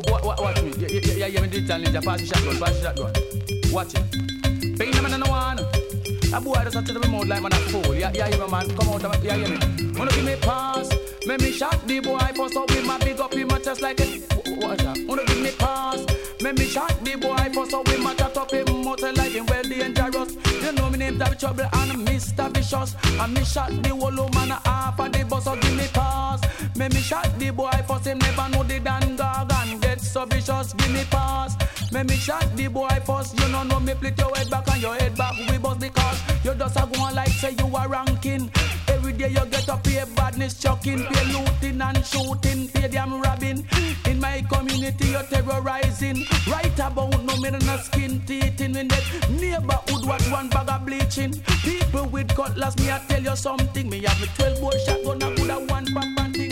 Watch me. Yeah, me digital ninja. Pass the shotgun. Watch it. Pain them and no one. A boy just a tell me mouth like man a fool. Yeah, hear man. Come out. Yeah, hear me. Wanna give me pass? Make me shot the boy first up with my big up in my chest like it. Watch that. Wanna give me pass? Make me shot the boy first up with my chat up in mouth like him well dangerous. You know me name David Trouble and Mr. Vicious. And me shot the whole man a half of the bus. So give me pass. Make me shot the boy first him never know the Dan Gargan get so vicious. Give me pass. Make me shot the boy first. You don't know me split your head back and your head back. We bust the cars. You just a go on like say you are ranking. Every day you get up pay badness chucking, pay looting and shooting, pay them robbing. In my community you're terrorizing. Right about no me no skin teething. In that neighborhood what one bag of bleaching. People with cutlass me I tell you something. Me have me 12 boy shotgun a good a one pop and thing.